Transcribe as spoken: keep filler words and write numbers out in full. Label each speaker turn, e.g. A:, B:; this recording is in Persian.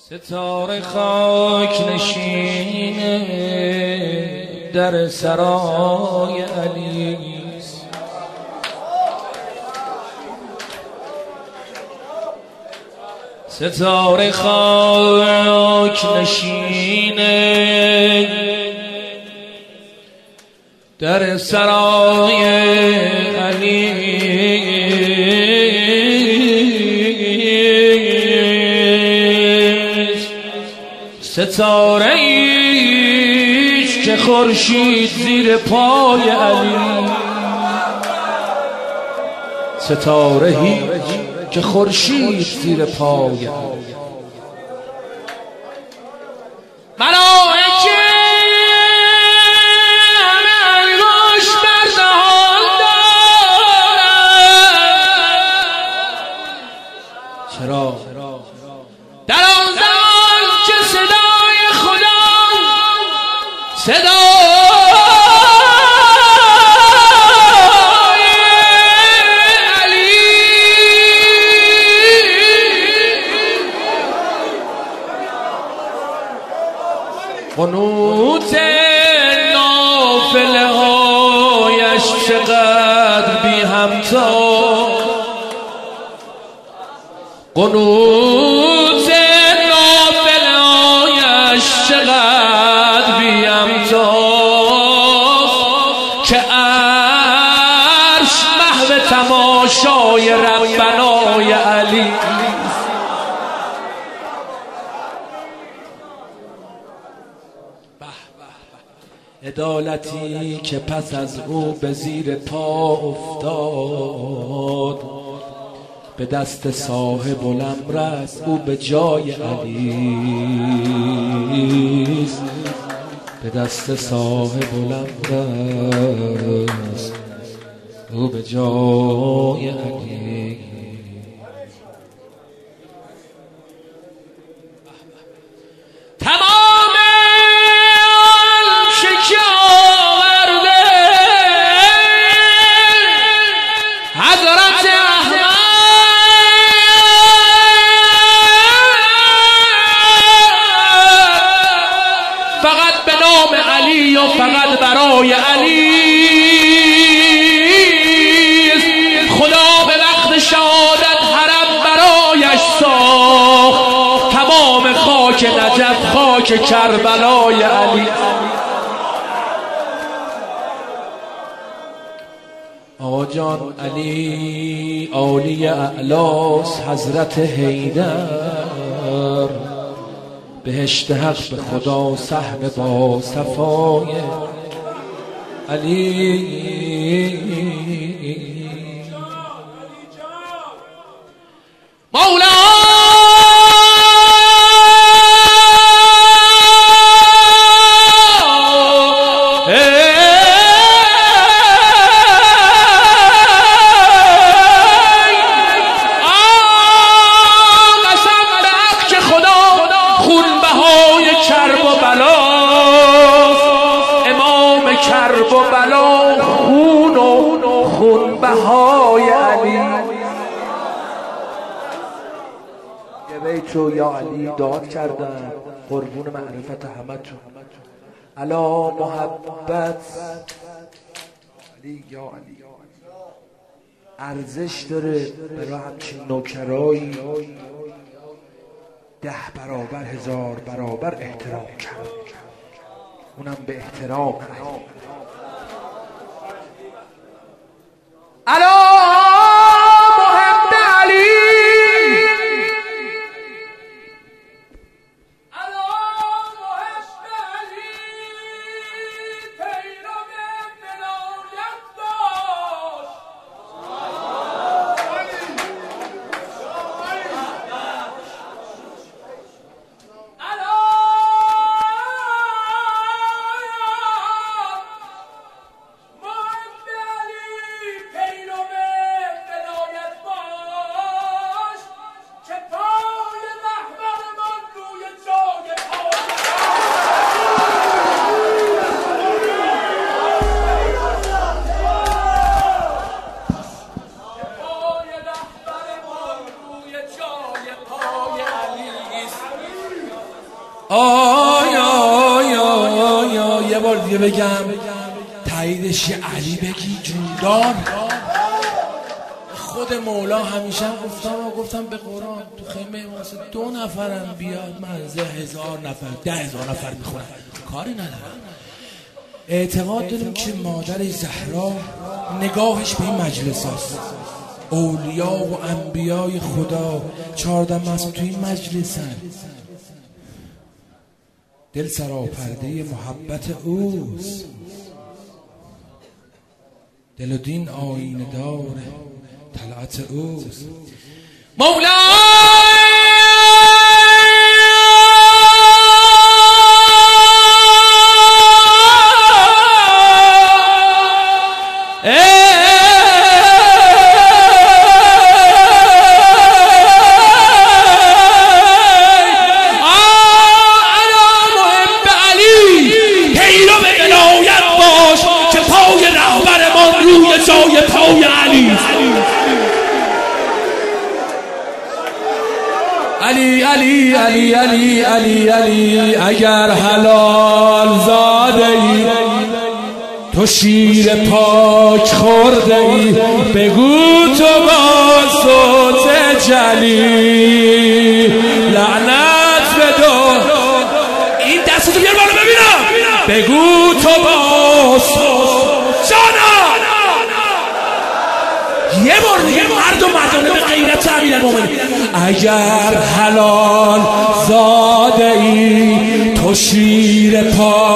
A: ستاره خاک نشینه در سرای علی، ستاره خاک نشینه در سرای علی، ستاره ایش که خورشید زیر پای علی، ستاره هیچ که خورشید زیر پای علی. ملائکه انگوش بر دهان دارند. چرا؟ در آن زمان که صدای خدا صدای قنوت نافله هایش چقدر بی همتا، قنوت نافله هایش چقدر بی همتا، که عرش محو تماشای ربنای علی. عدالتی که پس از او به زیر پا افتاد، به دست صاحب الامر او به جای علی، به دست صاحب الامر او به جای علی. فقط به نام علی و فقط برای علی، خدا به وقت شهادت حرم برایش ساخت، تمام خاک نجف خاک کربلای علی. آقا جان علی عالی اعلاس، حضرت حیدر بهشت حق به خدا سهم با صفای علی. مولا کرب و بلا خون و خون بهای علی. یه بیتو یا علی داد کردن قربون معرفت همه تو، علا محبت علی یا علی ارزش داره برای همچین نوکرایی ده برابر هزار برابر احترام کرد، اونم به احترام علی. محب علی علی محب علی پیرو ولایت باش. آی آی آی آی یه بار دیگه بگم تاییدش یه علی بگی جوندار. خود مولا همیشه هم گفتم و گفتم به قرآن تو خیمه واسه دو نفرم بیاد من از هزار نفر ده هزار نفر میخونم کاری ندارم. اعتقاد داریم که مادر زهرا نگاهش به این مجلس هست. اولیا و انبیای خدا چهارده معصوم تو این مجلس هست. دل سراپرده محبت اوست. دل و دین آینه دار طلعت اوست. مولا جای پای علی علی علی علی علی علی علی اگر حلال زاده ای تو شیر پاک خورده ای بگو تو با صوت جلی لعنت بدو. این دستتو بیار بالا ببینم. بگو تو با صوت جانا یه بار دیگه مرد و مردانه به غیرت امیرالمومنین اگر حلال زاده ای تو شیر پا